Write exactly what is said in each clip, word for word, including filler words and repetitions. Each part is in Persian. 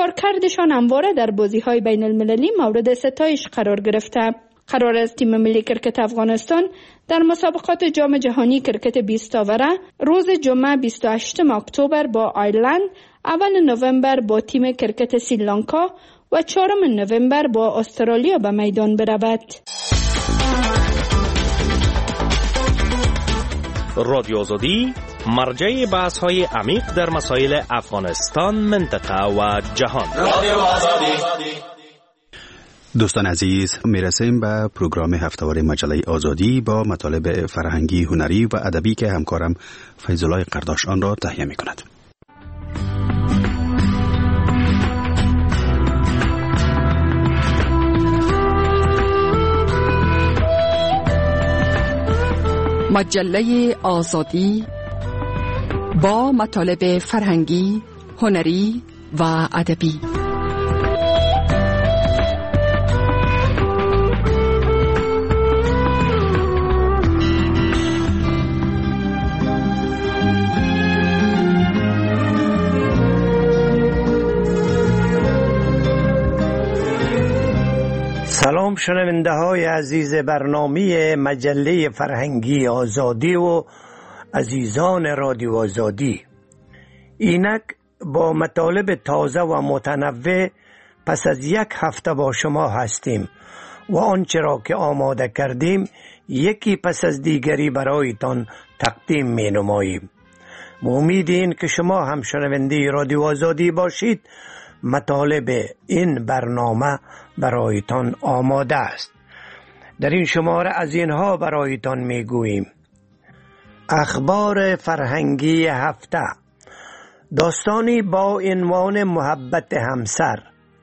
کارکردشان همواره در بازی‌های بین المللی مورد ستایش قرار گرفته. قرار است تیم ملی کرکت افغانستان در مسابقات جام جهانی کرکت بیست آوره روز جمعه بیست و هشتم اکتبر با آیرلند، اول نوامبر با تیم کرکت سریلانکا و چهارم نوامبر با استرالیا به میدان برود. رادیو آزادی مرجع بحث‌های عمیق در مسائل افغانستان، منطقه و جهان. رادیو آزادی. دوستان عزیز، میرسیم به پروگرام هفته‌واره مجله آزادی با مطالب فرهنگی، هنری و ادبی که همکارم فیض‌الله قرداش آن را تهیه می‌کند. مجله آزادی با مطالب فرهنگی، هنری و ادبی. سلام شنونده های عزیز برنامه مجله فرهنگی آزادی و عزیزان رادیو آزادی. اینک با مطالب تازه و متنوع پس از یک هفته با شما هستیم و آنچه را که آماده کردیم یکی پس از دیگری برایتان تقدیم می نماییم. با امید این که شما هم شنونده رادیو آزادی باشید، مطالب این برنامه برایتان آماده است. در این شماره از اینها برایتان میگوییم: اخبار فرهنگی هفته، داستانی با عنوان محبت همسر،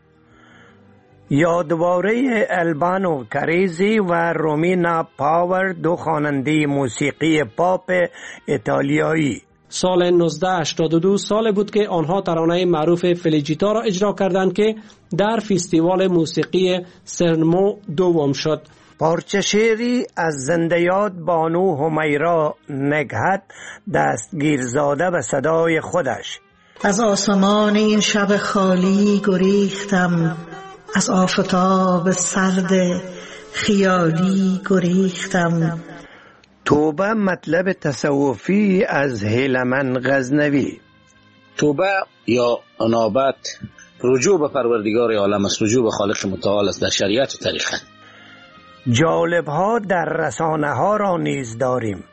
یادواره البانو کاریزی و رومینا پاور، دو خواننده موسیقی پاپ ایتالیایی. سال نوزده هشتاد و دو سال بود که آنها ترانه معروف فلیجیتا را اجرا کردند که در فستیوال موسیقی سرمو دوم شد. پارچه شعری از زنده یاد بانو همیرا نگهت، دستگیرزاده به صدای خودش. از آسمان این شب خالی گریختم، از آفتاب سرد خیالی گریختم. توبه مطلب تصوفی از هیلمن غزنوی. توبه یا انابت رجوع به پروردگار عالم است، رجوع به خالق متعال است در شریعت و طریقت. جالب ها در رسانه ها را نیز داریم.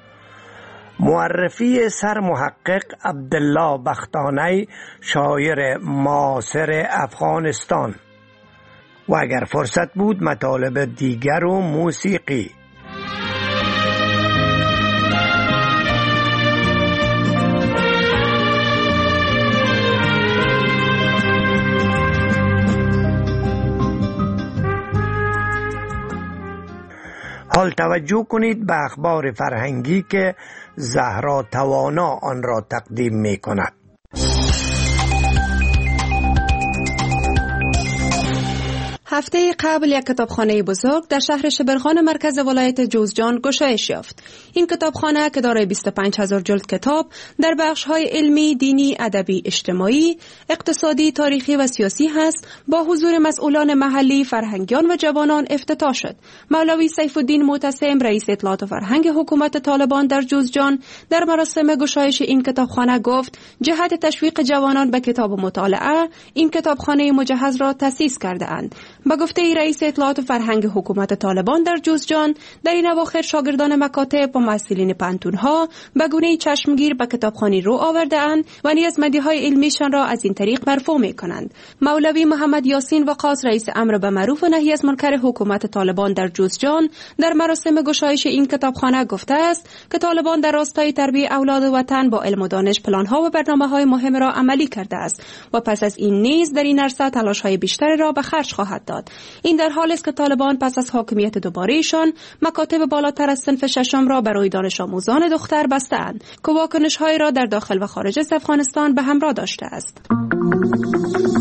معرفی سرمحقق عبدالله بختانی، شاعر معاصر افغانستان. و اگر فرصت بود مطالب دیگر و موسیقی. حال توجه کنید به اخبار فرهنگی که زهرا توانا آن را تقدیم می کند. هفته قبل یک کتابخانه بزرگ در شهر شبرغان مرکز ولایت جوزجان گشایش یافت. این کتابخانه که دارای بیست و پنج هزار جلد کتاب در بخش‌های علمی، دینی، ادبی، اجتماعی، اقتصادی، تاریخی و سیاسی هست، با حضور مسئولان محلی، فرهنگیان و جوانان افتتاح شد. مولوی سیف الدین معتصم، رئیس اطلاعات و فرهنگ حکومت طالبان در جوزجان، در مراسم گشایش این کتابخانه گفت: جهت تشویق جوانان به کتاب و مطالعه، این کتابخانه مجهز را تأسیس کرده اند. با گفته رئیس اطلاعات و فرهنگ حکومت طالبان در جوزجان، در این اواخر شاگردان مکاتب و مسئولین پانتون‌ها به گونه‌ای چشمگیر به کتابخانه رو آورده‌اند و نیز مدیح‌های علمیشان را از این طریق مرفوع می‌کنند. مولوی محمد یاسین وقاص، رئیس امر به معروف و نهی از منکر حکومت طالبان در جوزجان، در مراسم گشایش این کتابخانه گفته است که طالبان در راستای تربیت اولاد وطن با علم و دانش پلان‌ها و برنامه‌های مهم را عملی کرده است و پس از این نیز در این عرصه تلاش‌های بیشتر را به خرج خواهد داد. این در حالی است که طالبان پس از حاکمیت دوباره‌شان مکاتب بالاتر از صنف ششم را برای دانش آموزان دختر بسته‌اند که واکنش‌های را در داخل و خارج از افغانستان به همراه داشته است.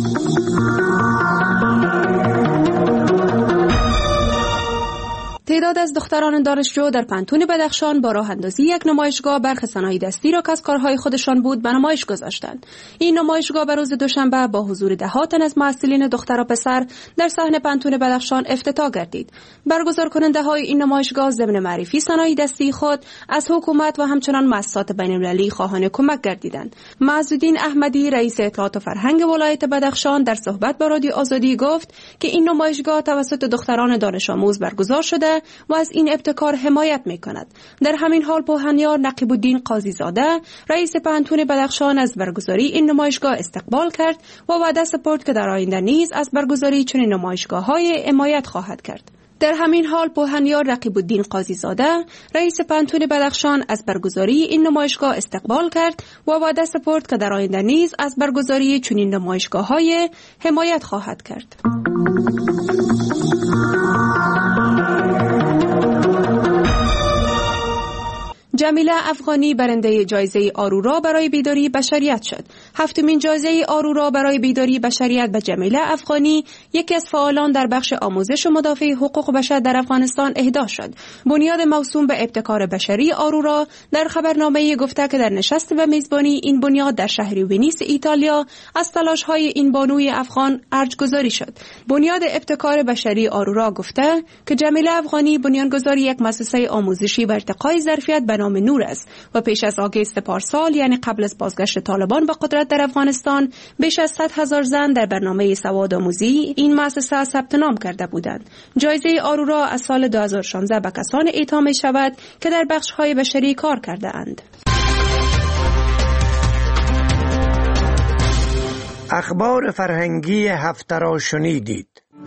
تعداد تعداد از دختران دانشجو در پنتون بدخشان با راه اندازی یک نمایشگاه برخی صنایع دستی را که از کارهای خودشان بود به نمایش گذاشتند. این نمایشگاه به روز دوشنبه با حضور ده تن از محصلین دختر و پسر در صحن پنتون بدخشان افتتاح گردید. برگزار کننده های این نمایشگاه ضمن معرفی صنایع دستی خود از حکومت و همچنان مؤسسات بین‌المللی خواهان کمک گردیدند. معزالدین احمدی رئیس اطلاعات و فرهنگ ولایت بدخشان در صحبت با رادیو آزادی گفت که این نمایشگاه توسط دختران دانش آموز برگزار شده و از این ابتکار حمایت می‌کند. در همین حال پوهنیار نقیب الدین قاضی زاده رئیس پنتون بدخشان از برگزاری این نمایشگاه استقبال کرد و وعده سپرد که در آینده نیز از برگزاری چنین نمایشگاه‌های حمایت خواهد کرد. در همین حال پوهنیار رقیب الدین قاضی زاده رئیس پنتون بدخشان از برگزاری این نمایشگاه استقبال کرد و وعده سپرد که در آینده نیز از برگزاری چنین نمایشگاه‌های حمایت خواهد کرد. جمیله افغانی برنده جایزه آرورا برای بیداری بشریت شد. هفتمین جایزه آرورا برای بیداری بشریت به جمیله افغانی، یکی از فعالان در بخش آموزش و مدافع حقوق بشر در افغانستان، اهدا شد. بنیاد موسوم به ابتکار بشری آرورا در خبرنامه گفته که در نشست و میزبانی این بنیاد در شهر ونیس ایتالیا از تلاش‌های این بانوی افغان ارج‌گذاری شد. بنیاد ابتکار بشری آرورا گفته که جمیله افغانی بنیانگذار یک مؤسسه آموزشی و ارتقای ظرفیت به نام نور است و پیش از آگست پارسال، یعنی قبل از بازگشت طالبان به قدرت در افغانستان، بیش از صد هزار زن در برنامه سواد آموزی این مؤسسه ثبت نام کرده بودند. جایزه آرورا از سال دو هزار و شانزده به کسان اعطا می شود که در بخش‌های بشری کار کرده اند. اخبار فرهنگی هفته را شنیدید.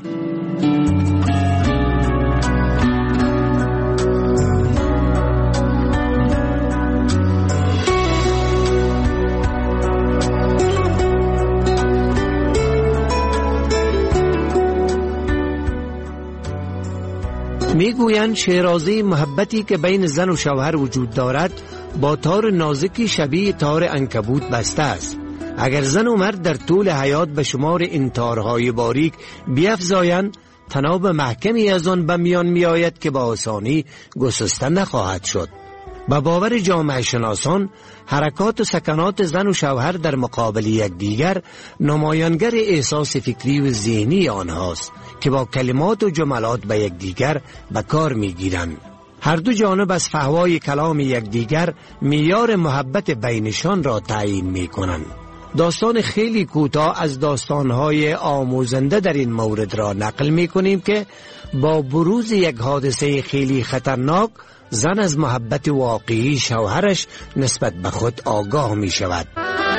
میگویند شیرازه محبتی که بین زن و شوهر وجود دارد با تار نازکی شبیه تار عنکبوت بسته است. اگر زن و مرد در طول حیات به شمار این تارهای باریک بیفزایند، تناب محکمی از آن به میان می آید که با آسانی گسسته نخواهد شد. به باور جامعه شناسان، حرکات و سکنات زن و شوهر در مقابل یکدیگر نمایانگر احساس فکری و ذهنی آنهاست که با کلمات و جملات به یکدیگر به کار میگیرند. هر دو جانب از فحوای کلام یکدیگر معیار محبت بینشان را تعیین میکنند. داستان خیلی کوتاه از داستانهای آموزنده در این مورد را نقل میکنیم که با بروز یک حادثه خیلی خطرناک، زن از محبت واقعی شوهرش نسبت به خود آگاه می شود.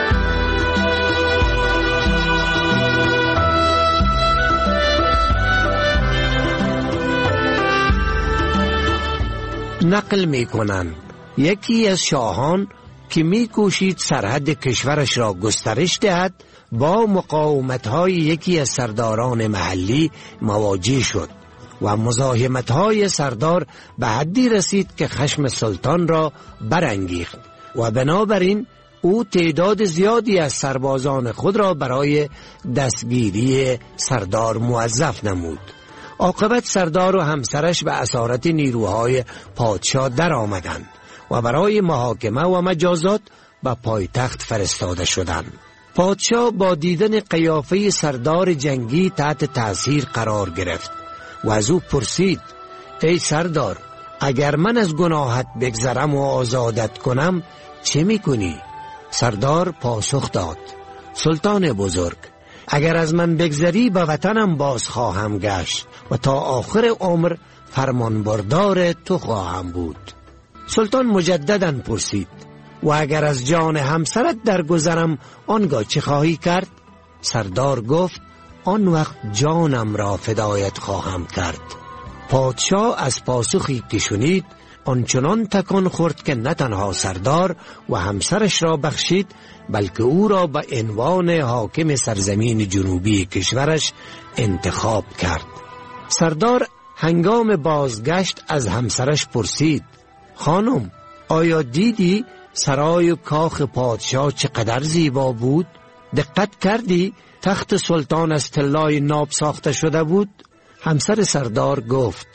نقل می کنند یکی از شاهان که می کوشید سرحد کشورش را گسترش دهد، با مقاومت‌های یکی از سرداران محلی مواجه شد و مزاحمت‌های سردار به حدی رسید که خشم سلطان را برانگیخت و بنابراین او تعداد زیادی از سربازان خود را برای دستگیری سردار موظف نمود. عاقبت سردار و همسرش به اسارت نیروهای پادشاه در آمدند و برای محاکمه و مجازات به پایتخت فرستاده شدند. پادشاه با دیدن قیافه سردار جنگی تحت تأثیر قرار گرفت و از او پرسید: ای سردار، اگر من از گناهت بگذرم و آزادت کنم چه میکنی؟ سردار پاسخ داد: سلطان بزرگ، اگر از من بگذری به وطنم باز خواهم گشت و تا آخر عمر فرمانبردار تو خواهم بود. سلطان مجدداً پرسید: و اگر از جان همسرت درگذرم آنگاه چه خواهی کرد؟ سردار گفت: آن وقت جانم را فدایت خواهم کرد. پادشاه از پاسخی که شنید آنچنان تکان خورد که نه تنها سردار و همسرش را بخشید، بلکه او را به عنوان حاکم سرزمین جنوبی کشورش انتخاب کرد. سردار هنگام بازگشت از همسرش پرسید: خانم، آیا دیدی سرای و کاخ پادشاه چقدر زیبا بود؟ دقت کردی تخت سلطان از طلای ناب ساخته شده بود؟ همسر سردار گفت: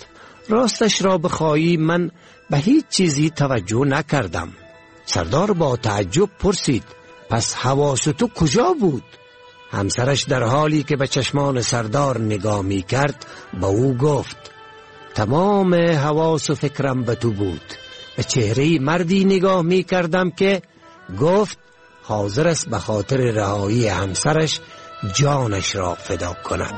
راستش را بخواهی من به هیچ چیزی توجه نکردم. سردار با تعجب پرسید پس حواس تو کجا بود؟ همسرش در حالی که به چشمان سردار نگاه می کرد با او گفت تمام حواس و فکرم به تو بود. به چهره مردی نگاه می کردم که گفت حاضر است به خاطر رهایی همسرش جانش را فدا کند.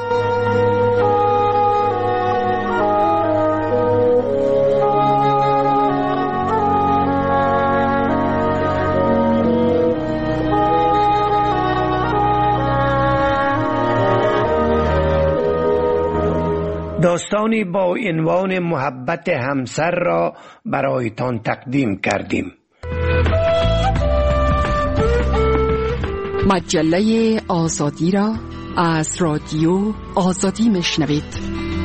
داستانی با عنوان محبت همسر را برایتان تقدیم کردیم. مجله آزادی را از رادیو آزادی میشنوید.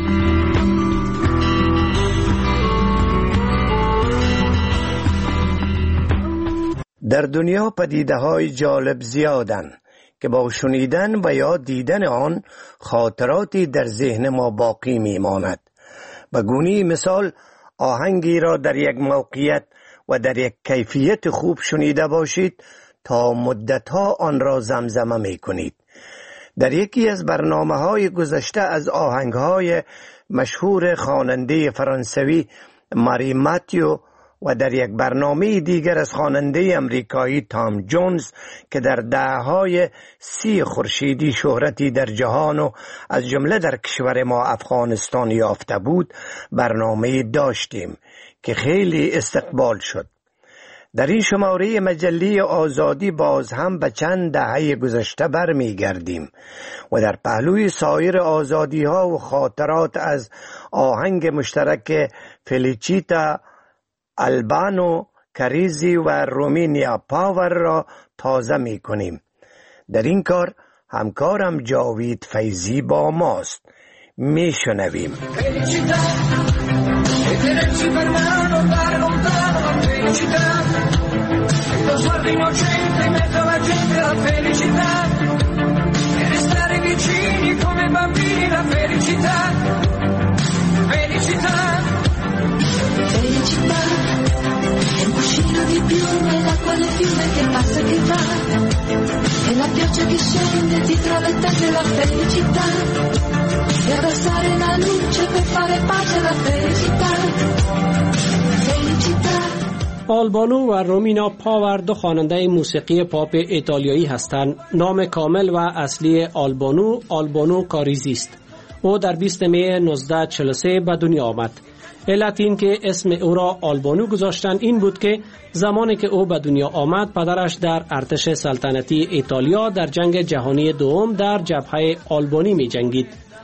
در دنیا پدیده‌های جالب زیادن که با شنیدن و یا دیدن آن خاطراتی در ذهن ما باقی میماند. به گونه مثال آهنگی را در یک موقعیت و در یک کیفیت خوب شنیده باشید تا مدتها آن را زمزمه می کنید. در یکی از برنامه‌های گذشته از آهنگ‌های مشهور خواننده فرانسوی ماری ماتیو و در یک برنامه دیگر از خواننده امریکایی تام جونز که در دهه‌های سی خورشیدی شهرتی در جهان و از جمله در کشور ما افغانستان یافته بود برنامه داشتیم که خیلی استقبال شد. در این شماره مجله آزادی باز هم به چند دهه گذشته برمی گردیم و در پهلوی سایر آزادی ها و خاطرات از آهنگ مشترک فلیچیتا البانو کریزی و رومینیا پاور را تازه می کنیم. در این کار همکارم جاوید فیضی با ماست. می شنویم. Felicità, è un cuscino di piume, l'acqua del fiume che passa e che va, è la pioggia che scende dietro le tende la felicità, e abbassare la luce per fare pace alla felicità, felicità. آلبانو و رومینا پاور دو خواننده موسیقی پاپ ایتالیایی هستند. نام کامل و اصلی آلبانو آلبانو کاریزی است. او در بیست می نوزده چهل و سه به دنیا آمد. علت این که اسم او را آلبانو گذاشتن این بود که زمانی که او به دنیا آمد پدرش در ارتش سلطنتی ایتالیا در جنگ جهانی دوم در جبهه آلبانی می جنگید.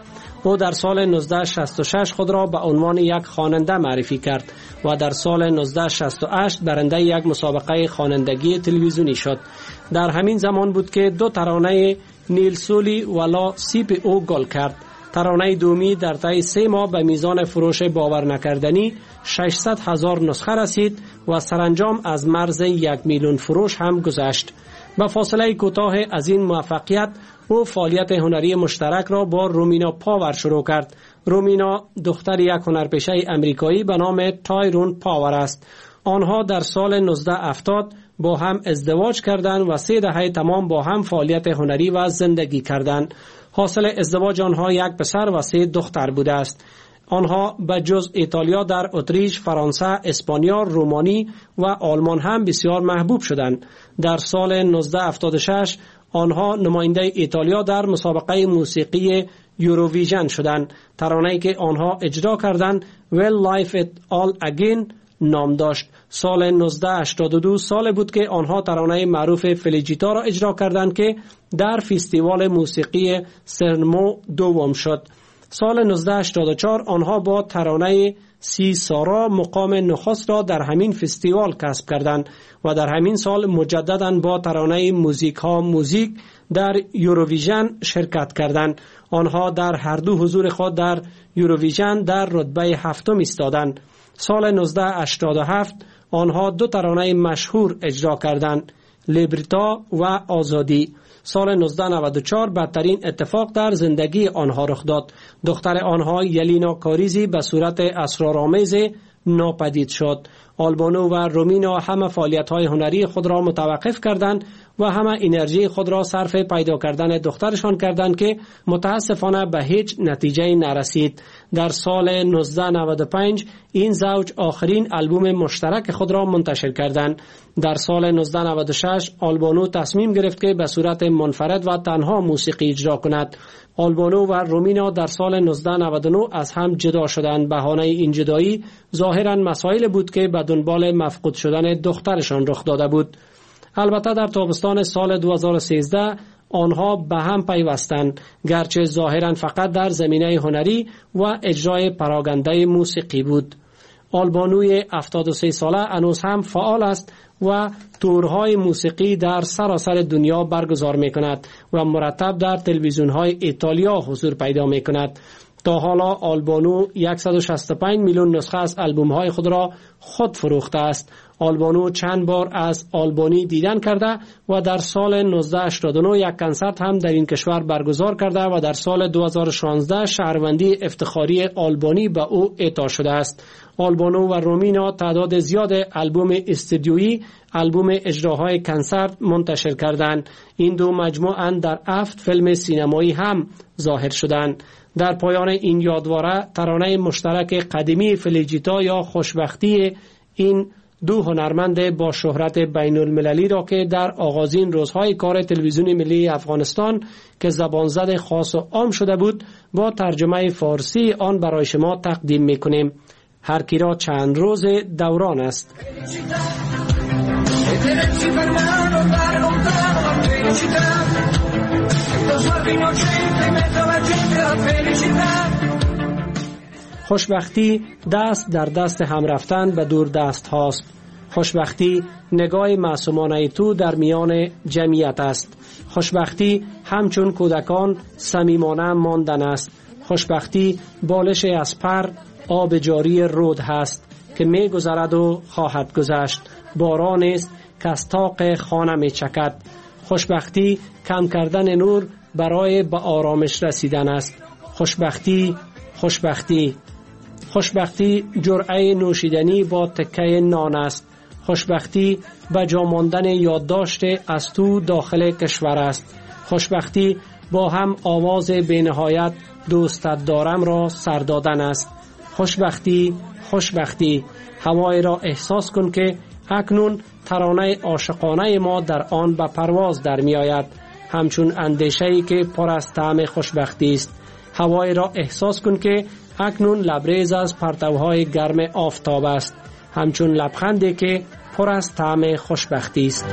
او در سال نوزده شصت و شش خود را به عنوان یک خواننده معرفی کرد و در سال نوزده شصت و هشت برنده یک مسابقه خوانندگی تلویزیونی شد. در همین زمان بود که دو ترانه نیل سولی و لا سیپ او گل کرد. ترانه دومی در طی سه ماه به میزان فروش باور نکردنی ششصد هزار نسخه رسید و سرانجام از مرز یک میلیون فروش هم گذشت. با فاصله کوتاه از این موفقیت او فعالیت هنری مشترک را با رومینا پاور شروع کرد. رومینا دختر یک هنرپیشه امریکایی به نام تایرون پاور است. آنها در سال نوزده هفتاد با هم ازدواج کردند و سه دهه تمام با هم فعالیت هنری و زندگی کردند. حاصل ازدواج آنها یک پسر و سه دختر بوده است. آنها به جز ایتالیا در اتریش، فرانسه، اسپانیا، رومانی و آلمان هم بسیار محبوب شدند. در سال نوزده هفتاد و شش آنها نماینده ایتالیا در مسابقه موسیقی یوروویژن شدند. ترانه‌ای که آنها اجرا کردند Well Life It All Again نام داشت. سال نوزده هشتاد و دو سال بود که آنها ترانه معروف فلیجیتا را اجرا کردند که در فستیوال موسیقی سرنمو دوم شد. سال نوزده هشتاد و چهار آنها با ترانه سی سارا مقام نخست را در همین فستیوال کسب کردند و در همین سال مجدداً با ترانه موزیک ها موزیک در یوروویژن شرکت کردند. آنها در هر دو حضور خود در یوروویژن در رتبه هفتم ایستادند. سال نوزده هشتاد و هفت آنها دو ترانه مشهور اجرا کردند، لیبرتا و آزادی. سال نوزده نود و چهار بدترین اتفاق در زندگی آنها رخ داد. دختر آنها یلینا کاریزی به صورت اسرارآمیز ناپدید شد. آلبانو و رومینا همه فعالیت‌های هنری خود را متوقف کردند و همه انرژی خود را صرف پیدا کردن دخترشان کردند که متاسفانه به هیچ نتیجه نرسید. در سال نوزده نود و پنج این زوج آخرین آلبوم مشترک خود را منتشر کردند. در سال نوزده نود و شش آلبانو تصمیم گرفت که به صورت منفرد و تنها موسیقی اجرا کند. آلبانو و رومینا در سال نوزده نود و نه از هم جدا شدند. بهانه این جدایی ظاهراً مسائل بود که به دنبال مفقود شدن دخترشان رخ داده بود. البته در تابستان سال دو هزار و سیزده آنها به هم پیوستند، گرچه ظاهراً فقط در زمینه هنری و اجرای پراگنده موسیقی بود. آلبانوی هفتاد و سه ساله هنوز هم فعال است و تورهای موسیقی در سراسر دنیا برگزار می کند و مرتب در تلویزیون های ایتالیا حضور پیدا می کند. تا حالا آلبانو صد و شصت و پنج میلیون نسخه از آلبوم های خود را خود فروخته است. آلبانو چند بار از آلبانی دیدن کرده و در سال نوزده هشتاد و نه یک کنسرت هم در این کشور برگزار کرده و در سال دو هزار و شانزده شهروندی افتخاری آلبانی به او اعطا شده است. آلبانو و رومینا تعداد زیاد آلبوم استودیویی، آلبوم اجراهای کنسرت منتشر کردند. این دو مجموعاً در هفت فیلم سینمایی هم ظاهر شدند. در پایان این یادواره ترانه مشترک قدیمی فلیجیتا یا خوشبختی این دو هنرمند با شهرت بین المللی را که در آغازین روزهای کار تلویزیون ملی افغانستان که زبانزد خاص و عام شده بود با ترجمه فارسی آن برای شما تقدیم میکنیم. هر کی را چند روز دوران است. خوشبختی دست در دست هم رفتن به دور دست هاست. خوشبختی نگاه معصومانه تو در میان جمعیت است. خوشبختی همچون کودکان صمیمانه ماندن است. خوشبختی بالش از پر آب جاری رود هست که می گذرد و خواهد گذشت. باران است که از طاق خانه می چکد. خوشبختی کم کردن نور برای به آرامش رسیدن است. خوشبختی خوشبختی خوشبختی جرعه نوشیدنی با تکه نان است. خوشبختی به جا ماندن یادداشت از تو داخل کشور است. خوشبختی با هم آواز بی‌نهایت دوستت دارم را سر دادن است. خوشبختی خوشبختی هوای را احساس کن که اکنون ترانه عاشقانه ما در آن به پرواز در می آید، همچون اندیشه‌ای که پر از طعم خوشبختی است. هوای را احساس کن که اکنون لبریز از پرتوهای گرم آفتاب است، همچون لبخندی که پر از طعم خوشبختی است.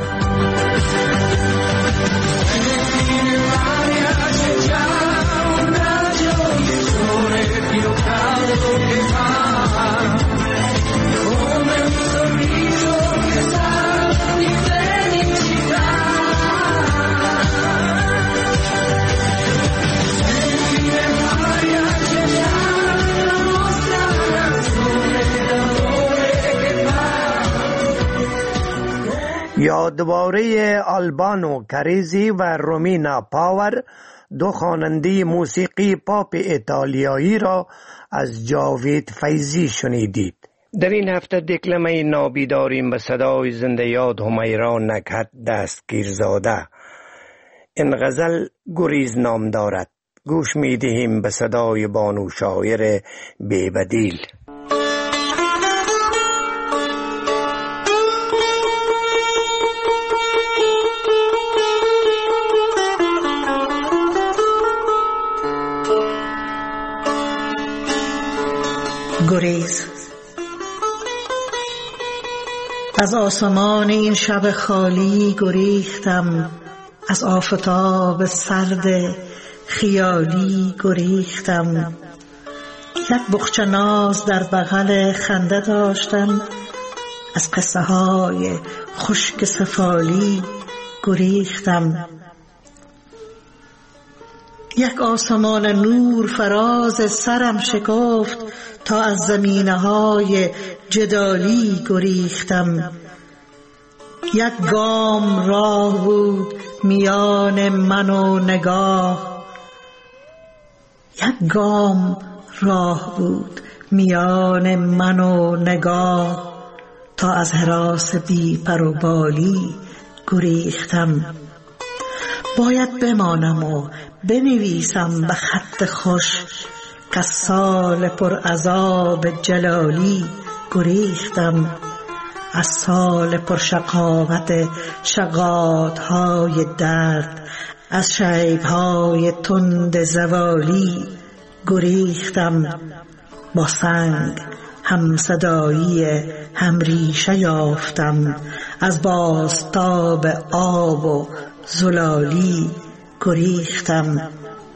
یادواره آلبانو کاریزی و رومینا پاور، دو خواننده موسیقی پاپ ایتالیایی را از جاوید فیضی شنیدید. در این هفته دکلمه نابی داریم به صدای زنده یاد همیرا نکهت دستگیرزاده. این غزل گریز نام دارد. گوش می دهیم به صدای بانو شاعر بی‌بدیل. گریز. از آسمان این شب خالی گریختم، از آفتاب سرد خیالی گریختم. یک بخچه ناز در بغل خنده داشتم، از قصه های خشک سفالی گریختم. یک آسمان نور فراز سرم شکفت، تا از زمینه های جدالی گریختم. یک گام راه بود میان من و نگاه، یک گام راه بود میان من و نگاه، تا از هراس بی پر و بالی گریختم. باید بمانم و بنویسم به خط خوش، که سال پر عذاب جلالی گریختم. از سال پر شقاوت شقاطهای درد، از شیبهای تند زوالی گریختم. با سنگ هم صدایی هم ریشه یافتم، از بازتاب آب و زلالی گریختم.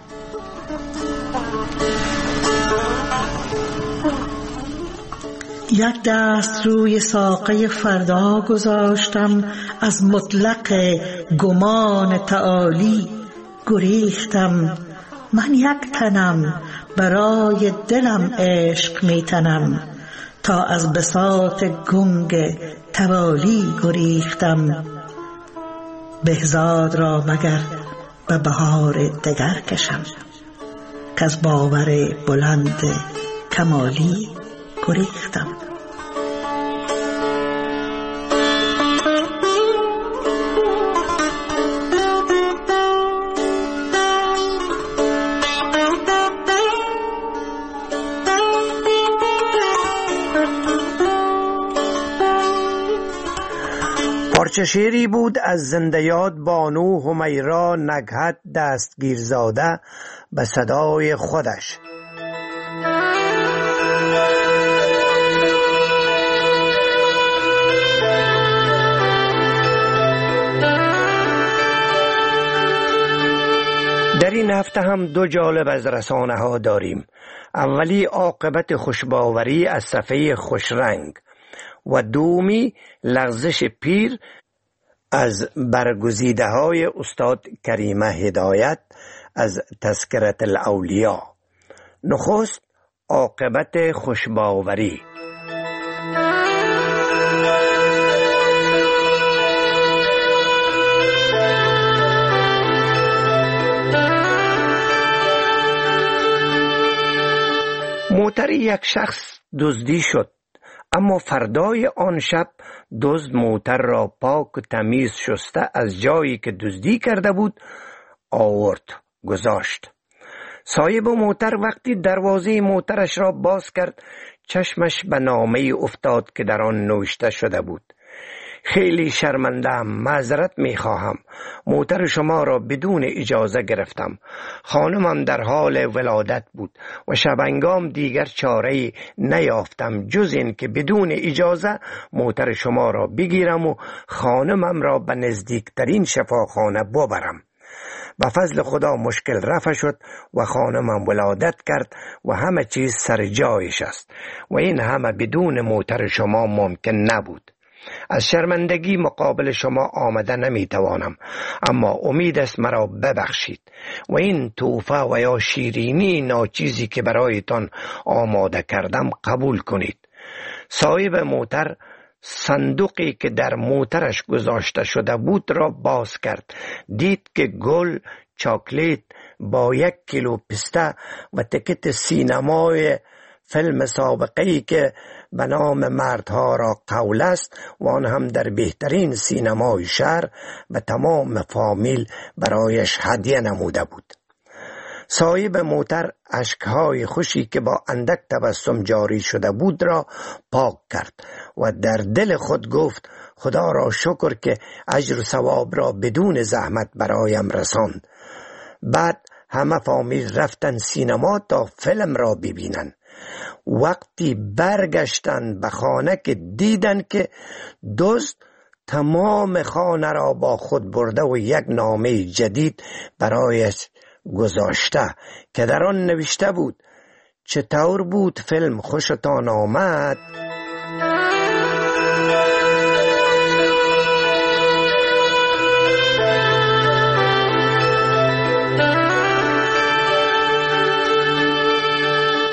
یک دست روی ساقه فردا گذاشتم، از مطلق گمان تعالی گریختم. من یک تنم برای دلم عشق میتنم، تا از بساط گنگ توالی گریختم. بهزاد را مگر به بهار دگر کشم، که از باور بلند کمالی گریختم. پارچه شعری بود از زنده یاد بانو همیرا نگهت دستگیرزاده به صدای خودش. در این هفته هم دو جالب از رسانه ها داریم. اولی عاقبت خوشباوری از صفحه خوشرنگ و دومی لغزش پیر از برگزیده های استاد کریمه هدایت از تذکرة الاولیا. نخست عاقبت خوشباوری. موتر یک شخص دزدی شد، اما فردای آن شب دزد موتر را پاک و تمیز شسته از جایی که دزدی کرده بود آورد گذاشت. صاحب موتر وقتی دروازه موترش را باز کرد چشمش به نامه افتاد که در آن نوشته شده بود: خیلی شرمنده‌ام، معذرت می‌خواهم، موتر شما را بدون اجازه گرفتم. خانمم در حال ولادت بود و شبانگام دیگر چاره‌ای نیافتم جز این که بدون اجازه موتر شما را بگیرم و خانمم را به نزدیکترین شفاخانه ببرم. به فضل خدا مشکل رفع شد و خانمم ولادت کرد و همه چیز سر جایش است و این همه بدون موتر شما ممکن نبود. از شرمندگی مقابل شما آمده نمیتوانم، اما امید است مرا ببخشید و این توفه و یا شیرینی ناچیزی که برایتان آماده کردم قبول کنید. صاحب موتر صندوقی که در موترش گذاشته شده بود را باز کرد. دید که گل، چاکلیت با یک کیلو پسته و تکت سینمای فیلم سابقه‌ای که به نام مردها را قول است و آن هم در بهترین سینمای شهر و تمام فامیل برایش هدیه نموده بود. صاحب موتر اشکهای خوشی که با اندک تبسم جاری شده بود را پاک کرد و در دل خود گفت: خدا را شکر که اجر و ثواب را بدون زحمت برایم رساند. بعد همه فامیل رفتن سینما تا فیلم را ببینن. وقتی برگشتن به خانه که دیدن که دزد تمام خانه را با خود برده و یک نامه جدید برایش گذاشته که در آن نوشته بود: چطور بود فیلم، خوشتان آمد؟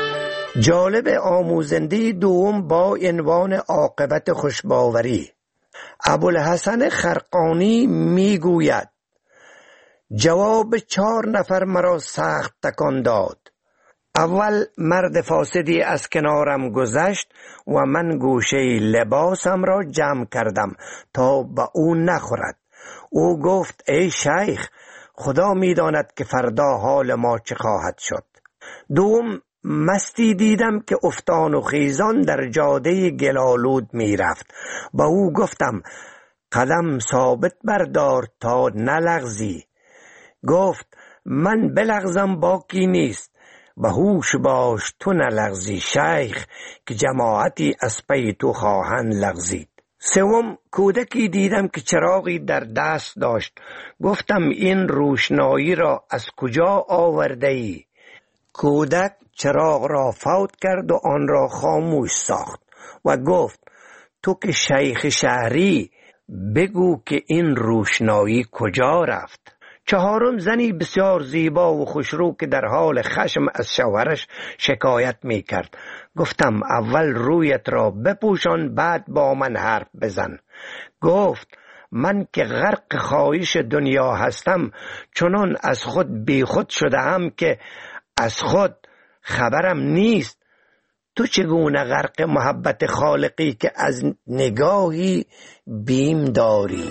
جالب آموزنده دوم با عنوان عاقبت خوشباوری. ابوالحسن خرقانی میگوید جواب چهار نفر مرا سخت تکان داد. اول مرد فاسدی از کنارم گذشت و من گوشه لباسم را جمع کردم تا به او نخورد. او گفت ای شیخ، خدا میداند که فردا حال ما چه خواهد شد. دوم مستی دیدم که افتان و خیزان در جاده گلالود می رفت. با او گفتم قدم ثابت بردار تا نلغزی. گفت من بلغزم باکی نیست. به هوش باش تو نلغزی شیخ، که جماعتی از پی تو خواهند لغزید. سوم کودکی دیدم که چراغی در دست داشت. گفتم این روشنایی را از کجا آورده ای؟ کودک چراغ را فوت کرد و آن را خاموش ساخت و گفت تو که شیخ شهری بگو که این روشنایی کجا رفت. چهارم زنی بسیار زیبا و خوشرو که در حال خشم از شوهرش شکایت می کرد. گفتم اول رویت را بپوشان بعد با من حرف بزن. گفت من که غرق خواهش دنیا هستم چنان از خود بی خود شده هم که از خود خبرم نیست. تو چگونه غرق محبت خالقی که از نگاهی بیم داری؟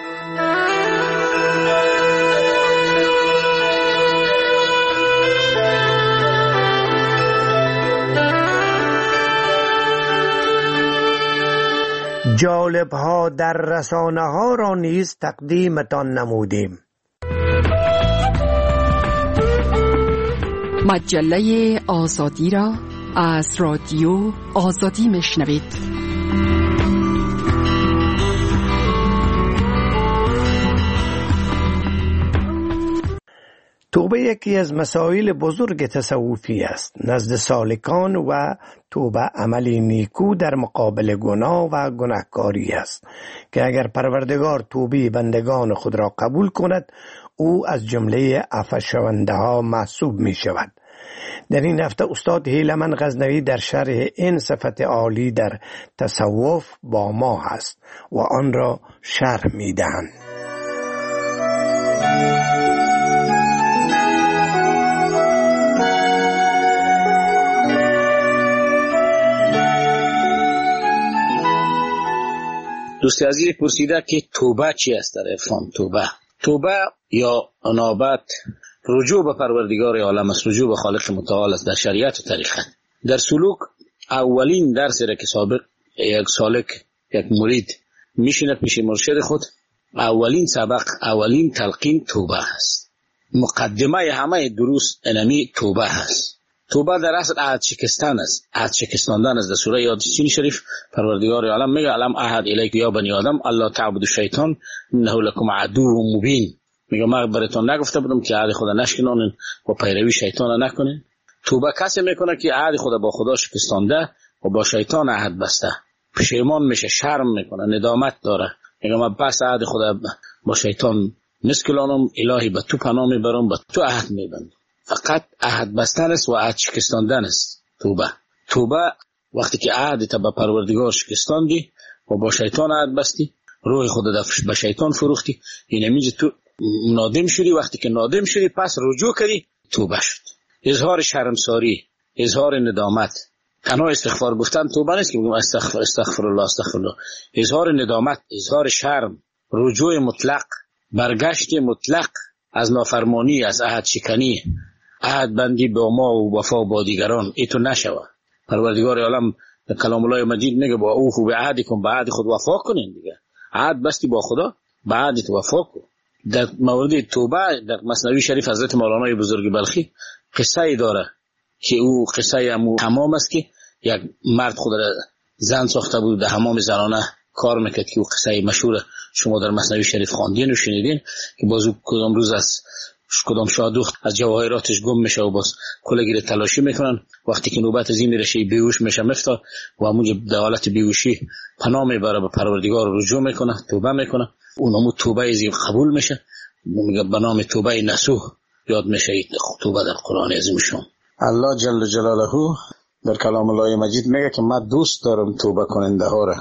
جالب ها در رسانه ها را نیز تقدیمتان نمودیم. مجله آزادی را از رادیو آزادی میشنوید. توبه یکی از مسائل بزرگ تصوفی است. نزد سالکان و توبه عملی نیکو در مقابل گناه و گناهکاری است که اگر پروردگار توبه بندگان خود را قبول کند او از جمله عفو شونده ها محسوب می شود. در این هفته استاد هیلمن غزنوی در شرح این صفت عالی در تصوف با ما هست و آن را شرح می دهند. دوست عزیز پرسیده که توبه چی است در عرفان؟ توبه توبه یا انابت رجوع به پروردگار عالم است، رجوع به خالق متعال است در شریعت و طریقت. در سلوک اولین درسی را که سابق یک سالک یک مرید میشینه پیش مرشد خود، اولین سبق اولین تلقین توبه است. مقدمه همه دروس انمی توبه است. توبه در اصل عهد شکستن است، عهد شکستاندن است. در سوره یاسین شریف پروردگار عالم میگه الم عهد الیک یا بنی آدم الله تعبدوا الشیطان انه لکم عدو مبین. میگه ما براتون نگفته بودم که عهد خدا نشکنانین و پیروی شیطان نکنین. توبه کسی میکنه که عهد خدا با خدا شکستانده و با شیطان عهد بسته، پشیمان میشه، شرم میکنه، ندامت داره. میگه ما بس عهد خدا با شیطان نسکلانم، الهی به تو پناه میبرم، به تو عهد میبندم. فقط عهد بستن است و عهد شکستاندن است توبه. توبه وقتی که عهد تا به پروردگار شکستاندی و با شیطان عهد بستی، روح خود به شیطان فروختی، این میگه تو نادم شدی. وقتی که نادم شدی پس رجوع کردی، توبه شد. اظهار شرمساری، اظهار ندامت. تنها استغفار گفتن توبه نیست که بگم استغفر استغفر الله استغفر الله. اظهار ندامت، اظهار شرم، رجوع مطلق، برگشت مطلق از نافرمانی، از عهد شکنی، عهد بندی به ما و وفا با دیگران. ایتو نشوه. پروردگار عالم در کلام الله مجید میگه با اوفو به عهدکم، به عهد خود وفا کنین دیگه. عهد بستی با خدا، به عهدت وفا کن. در مورد توبه در مثنوی شریف حضرت مولانا بزرگ بلخی قصه ای داره که او قصه امو حمام است که یک مرد خود را زن ساخته بود، در حمام زنانه کار میکرد که او قصه مشهور شما در مثنوی شریف خواندین و شنیدین که بازو کدام روز از کدام شادوخت از جواهراتش گم میشه و باز کلگیر تلاشی میکنن. وقتی که نوبت از این میرشه بیهوش میشه مفتا و همونجا در حالت بیهوشی پناه میبره به پروردگار، رجوع میکنه، توبه میکنه. اونمو توبه ازی قبول میشه، میگه به نام توبه نصوح یاد میشه. توبه در قرآن عظیم شون الله جل جلاله در کلام الله مجید میگه که من دوست دارم توبه کننده ها را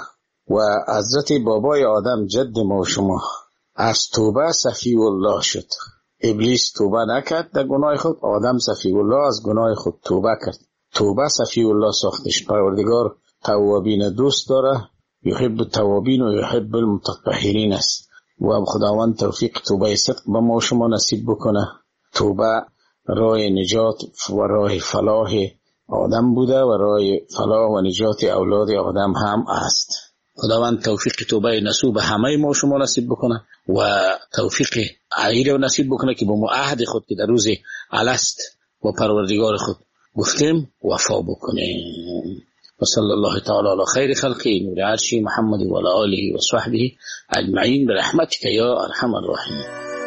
و حضرت بابای آدم جد ما و شما از توبه صفی الله شد. ابلیس توبه نکرد در گناه خود، آدم صفی الله از گناه خود توبه کرد. توبه صفی الله ساختش. پروردگار توابین دوست داره، یحب التوابین و یحب المتطهرین است و خداوند توفیق توبه صدق به ما و شما نصیب بکنه. توبه راه نجات و راه فلاح آدم بوده و راه فلاح و نجات اولاد آدم هم است. خداوند توفیق توبه نصوب به همه ما و شما نصیب بکنه و توفیق عیره و نصیب بکنه که با عهد خود که در روز الست با پروردگار خود گفتیم وفا بکنیم. و صلی الله تعالی علی خیر خلقه نور عرشی محمد و علی آله و صحبه اجمعین برحمتک یا ارحم الراحمین.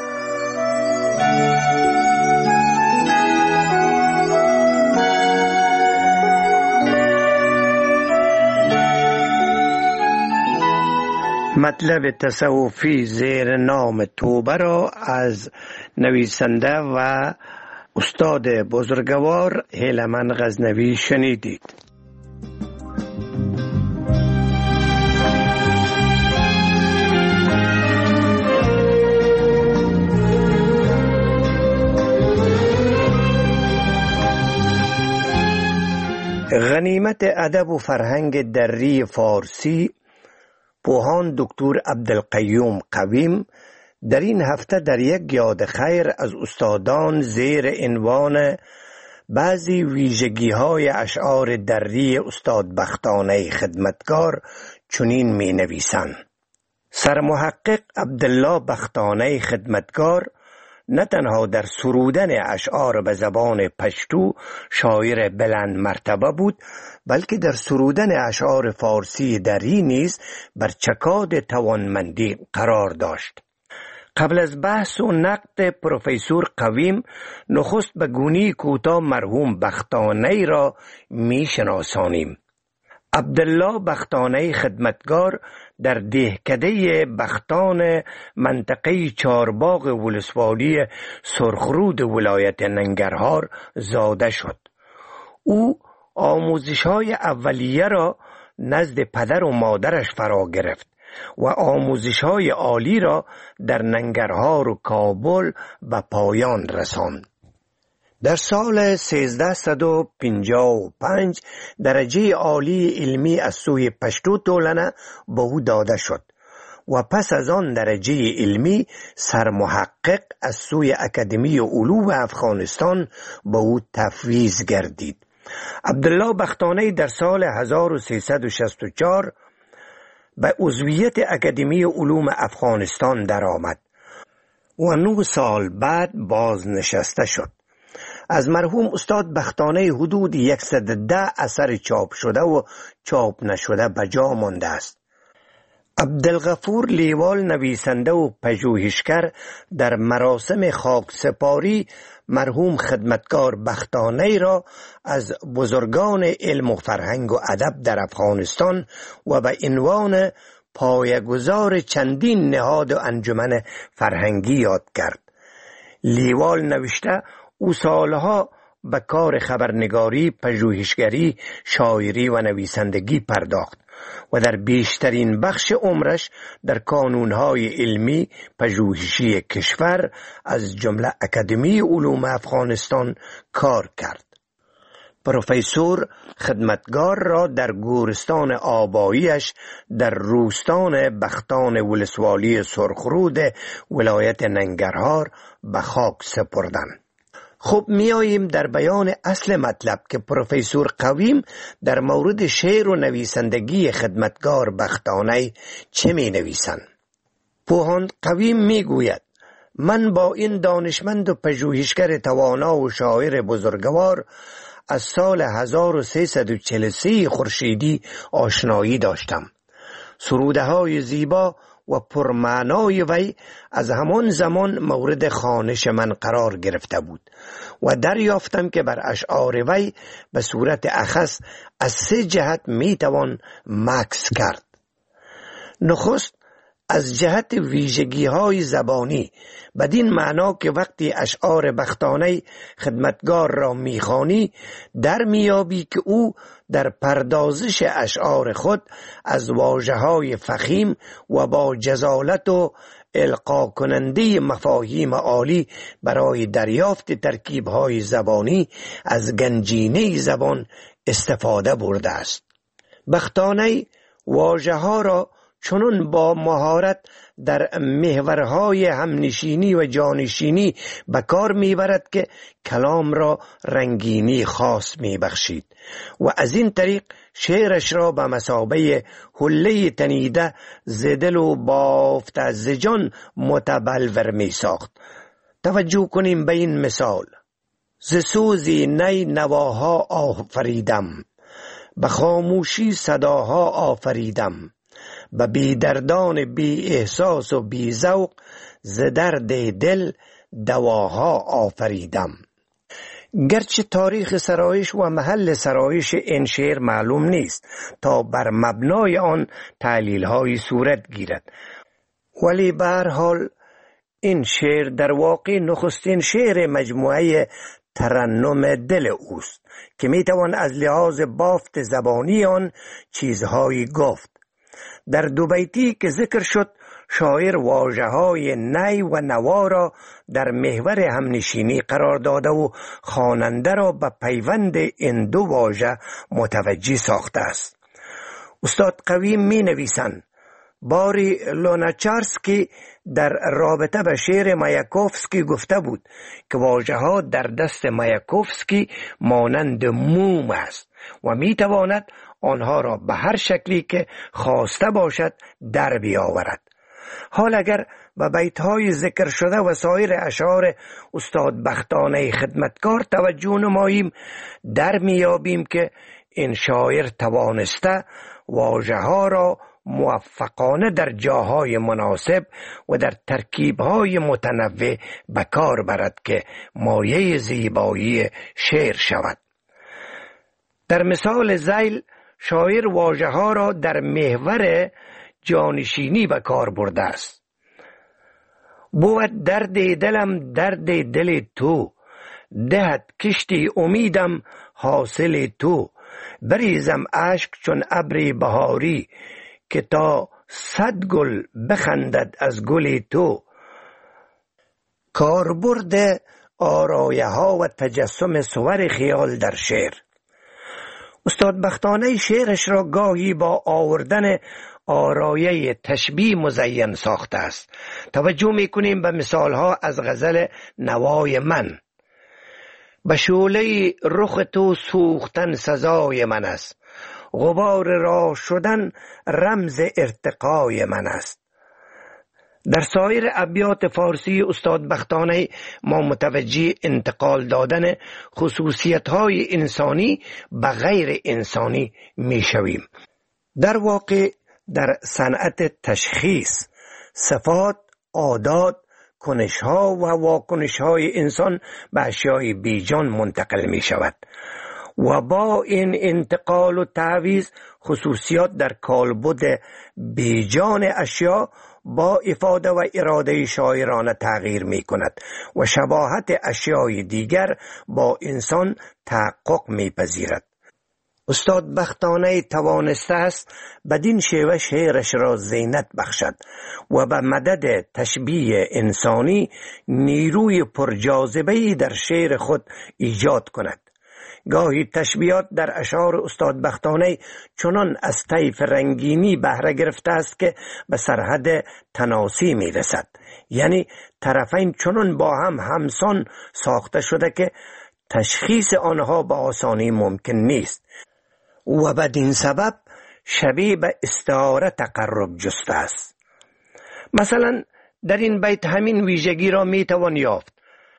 مطلب تصوفی زیر نام توبه را از نویسنده و استاد بزرگوار هیلمن غزنوی شنیدید. غنیمت ادب و فرهنگ دری فارسی پوهان دکتر عبدالقیوم قویم در این هفته در یک یاد خیر از استادان زیر عنوان بعضی ویژگی های اشعار دری استاد بختانه خدمتگار چنین می نویسند: سرمحقق عبدالله بختانه خدمتگار نه تنها در سرودن اشعار به زبان پشتو شاعر بلند مرتبه بود، بلکه در سرودن اشعار فارسی دری نیز بر چکاد توانمندی قرار داشت. قبل از بحث و نقد پروفسور قویم نخست به گونی کوتاه مرحوم بختانه را می شناسانیم. عبدالله بختانه خدمتگار در دهکده بختان منطقه چارباغ ولسوالی سرخرود ولایت ننگرهار زاده شد. او آموزش های اولیه را نزد پدر و مادرش فرا گرفت و آموزش های عالی را در ننگرهار و کابل به پایان رساند. در سال سیزده و پنجاه و پنج درجه عالی علمی از سوی پشتو تولنه به او داده شد و پس از آن درجه علمی سرمحقق از سوی اکادمی علوم افغانستان به او تفویض گردید. عبدالله بختانه در سال هزار و سیصد و شصت و چهار به عضویت اکادمی علوم افغانستان درآمد و نه سال بعد بازنشسته شد. از مرحوم استاد بختانه حدود صد و ده اثر چاپ شده و چاپ نشده به جا مانده است. عبدالغفور لیوال نویسنده و پژوهشگر در مراسم خاک سپاری مرحوم خدمتگار بختانه را از بزرگان علم و فرهنگ و ادب در افغانستان و به عنوان پایه‌گذار چندین نهاد و انجمن فرهنگی یاد کرد. لیوال نوشته او سالها به کار خبرنگاری، پژوهشگری، شاعری و نویسندگی پرداخت و در بیشترین بخش عمرش در کانونهای علمی پژوهشی کشور از جمله اکادمی علوم افغانستان کار کرد. پروفسور خدمتگار را در گورستان آباییش در روستان بختان ولسوالی سرخرود ولایت ننگرهار به خاک سپردند. خب میاییم در بیان اصل مطلب که پروفسور قویم در مورد شعر و نویسندگی خدمتگار بختانه چه می نویسند. پوهان قویم می گوید: من با این دانشمند و پژوهشگر توانا و شاعر بزرگوار از سال هزار و سیصد و چهل و سه خورشیدی آشنایی داشتم. سروده های زیبا و پرمعنای وی از همان زمان مورد خوانش من قرار گرفته بود و دریافتم که بر اشعار وی به صورت اخص از سه جهت میتوان مکث کرد. نخست از جهت ویژگی های زبانی، بدین معنا که وقتی اشعار بختانه خدمتگار را میخوانی در میابی که او در پردازش اشعار خود از واژه‌های فخیم و با جزالت و القا کننده مفاهیم عالی برای دریافت ترکیب‌های زبانی از گنجینه زبان استفاده برده است. بختانه واژه‌ها را چنان با مهارت در محورهای همنشینی و جانشینی به کار میبرد که کلام را رنگینی خاص میبخشید و از این طریق شعرش را به مثابه حله تنیده زدل و بافته ز جان متبلور می ساخت. توجه کنیم به این مثال: ز سوزی نی نواها آفریدم، به خاموشی صداها آفریدم، به بیدردان بی احساس و بی ذوق ز درد دل دواها آفریدم. گرچه تاریخ سرایش و محل سرایش این شعر معلوم نیست تا بر مبنای آن تحلیل های صورت گیرد، ولی به هر حال این شعر در واقع نخستین شعر مجموعه ترنم دل اوست که میتوان از لحاظ بافت زبانی آن چیزهایی گفت. در دو بیتی که ذکر شد شاعر واژه‌های نی و نوا را در محور همنشینی قرار داده و خواننده را به پیوند این دو واژه متوجه ساخته است. استاد قویم می نویسند: باری لوناچارسکی در رابطه به شعر مایاکوفسکی گفته بود که واژه‌ها در دست مایاکوفسکی مانند موم است و می تواند آنها را به هر شکلی که خواسته باشد در بیاورد. حال اگر به بیت‌های ذکر شده و سایر اشعار استاد بختانه خدمتکار توجه نماییم، در میابیم که این شاعر توانسته واژه‌ها را موفقانه در جاهای مناسب و در ترکیب‌های متنوع به کار برد که مایه زیبایی شعر شود. در مثال ذیل شاعر واژه‌ها را در محور جانشینی به کار برده است. بود درد دلم درد دل تو، دهد کشتی امیدم حاصل تو، بریزم اشک چون ابر بهاری که تا صد گل بخندد از گل تو. کاربرد آرایه ها و تجسم صور خیال در شعر. استاد بختانه شعرش را گاهی با آوردن آرایه تشبیه مزین ساخته است. توجه میکنیم به مثالها از غزل نوای من: به شعله رخ تو سوختن سزای من است، غبار راه شدن رمز ارتقای من است. در سایر ابیات فارسی استاد بختانه ما متوجه انتقال دادن خصوصیت‌های انسانی به غیر انسانی میشویم. در واقع در صنعت تشخیص صفات، عادات، کنش‌ها و واکنش‌های انسان به اشیای بیجان منتقل می شود و با این انتقال و تعویض خصوصیات در کالبد بیجان اشیا با افاده و اراده شاعرانه تغییر می کند و شباهت اشیای دیگر با انسان تحقق می پذیرد. استاد بختانه توانسته است بدین شیوه شعرش را زینت بخشد و به مدد تشبیه انسانی نیروی پرجاذبه‌ای در شعر خود ایجاد کند. گاهی تشبیهات در اشعار استاد بختانه چنان از طیف رنگینی بهره گرفته است که به سرحد تناسی می رسد، یعنی طرفین چنان با هم همسان ساخته شده که تشخیص آنها به آسانی ممکن نیست و بدین سبب شبیه به استعاره تقرب جسته است. مثلا در این بیت همین ویژگی را می توان یافت: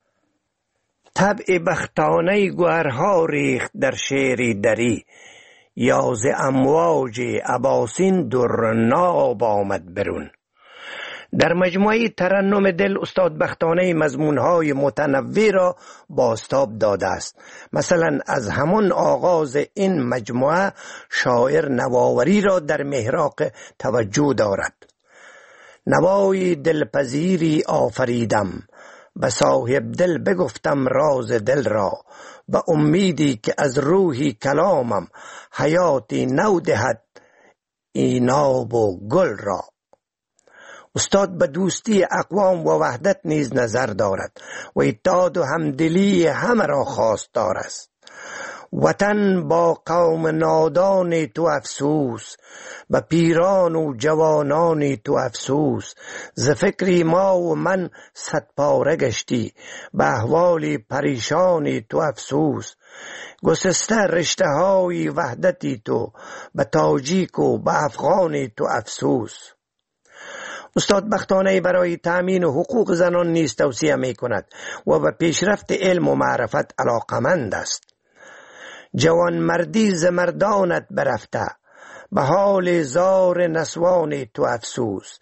طبع بختانه گوهرها ریخت در شعری دری، یاز امواج اباسین در ناب آمد برون. در مجموعه ترنم دل استاد بختانه مضمونهای متنوع را بازتاب داده است. مثلا از همان آغاز این مجموعه شاعر نواوری را در محراق توجه دارد. نوای دلپذیری آفریدم، به صاحب دل بگفتم راز دل را، به امیدی که از روحی کلامم حیاتی نو دهد ایناب و گل را. استاد به دوستی اقوام و وحدت نیز نظر دارد و اتحاد و همدلی همه را خواستار است. وطن با قوم نادان تو افسوس، به پیران و جوانان تو افسوس. ز فکری ما و من صد پاره گشتی، به احوال پریشانی تو افسوس. گسسته رشته های وحدتی تو، به تاجیک و به افغان تو افسوس. استاد بختانه برای تأمین حقوق زنان نیز توصیه می کند و به پیشرفت علم و معرفت علاقمند است. جوان مردی ز مردانت برفته، به حال زار نسوان تو افسوس.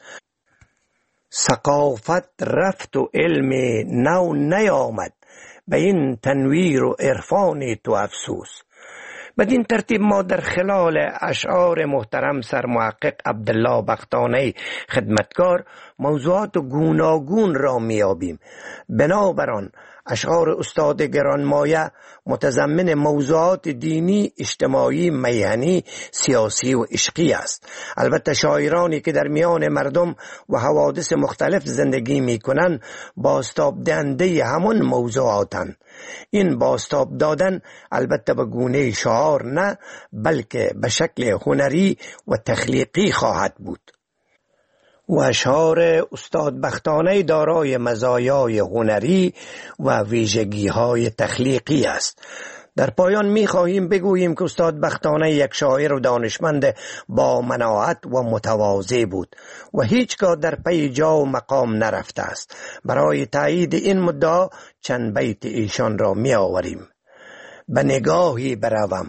ثقافت رفت و علم نو نیامد، به این تنویر و عرفان تو افسوس. بدین ترتیب ما در خلال اشعار محترم سرمحقق عبدالله بختانه خدمتگار موضوعات گوناگون را میابیم. بنابراین اشعار استاد گرانمایه متضمن موضوعات دینی، اجتماعی، میهنی، سیاسی و عشقی است. البته شاعرانی که در میان مردم و حوادث مختلف زندگی می کنند بازتاب دهنده همون موضوعاتند. این بازتاب دادن البته به گونه شعار نه، بلکه به شکل هنری و تخلیقی خواهد بود. و اشعار استاد بختانه دارای مزایای هنری و ویژگی‌های تخلیقی است. در پایان می خواهیم بگوییم که استاد بختانه یک شاعر و دانشمند با مناعت و متواضع بود و هیچگاه در پی جا و مقام نرفته است. برای تایید این مدعا چند بیت ایشان را می آوریم. به نگاهی بروم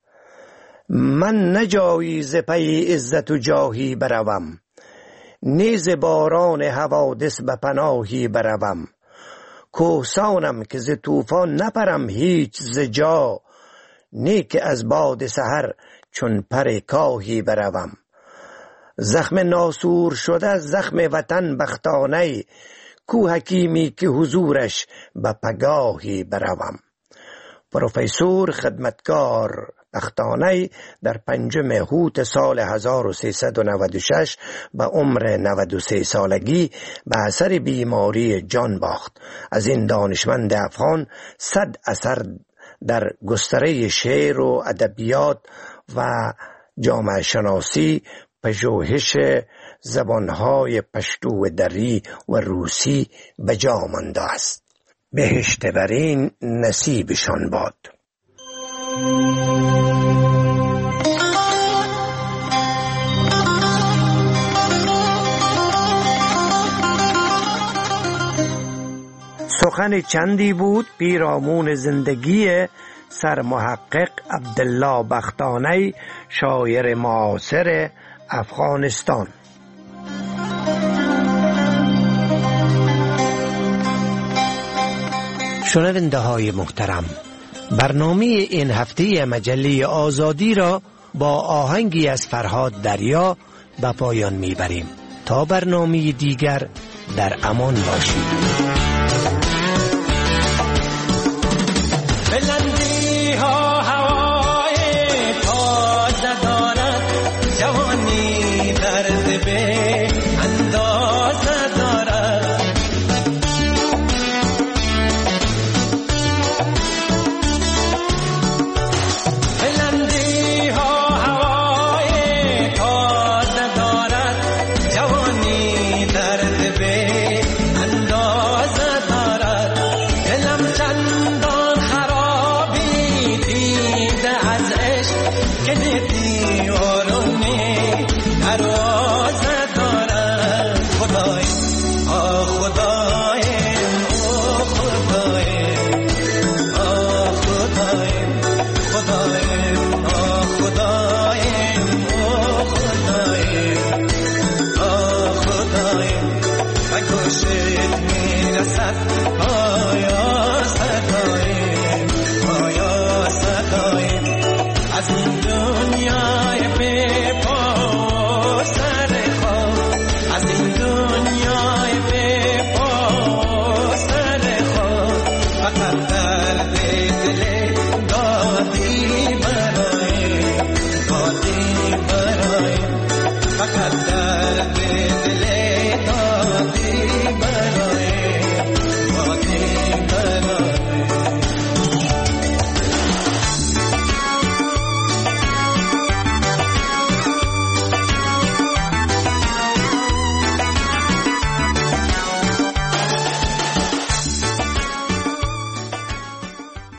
من نجایی ز پی عزت و جاهی بروم، نیز باران حوادث به پناهی بروم. کوهسانم که ز طوفان نپرم هیچ ز جا، نیک از باد سحر چون پر کاهی بروم. زخم ناسور شده زخم وطن بختانه، کو حکیمی که حضورش به پگاهی بروم. پروفسور خدمتگار بختانه در پنجم هوت سال هزار و سیصد و نود و شش به عمر نود و سه سالگی به اثر بیماری جان باخت. از این دانشمند افغان صد اثر در گستره شعر و ادبیات و جامعه شناسی، پژوهش زبانهای پشتو و دری و روسی به جا مانده است. بهشت برین نصیبشان باد. سخن چندی بود پیرامون زندگی سرمحقق عبدالله بختانه، شاعر معاصر افغانستان. شنونده های محترم، برنامه این هفته مجله آزادی را با آهنگی از فرهاد دریا به پایان میبریم. تا برنامه دیگر در امان باشید.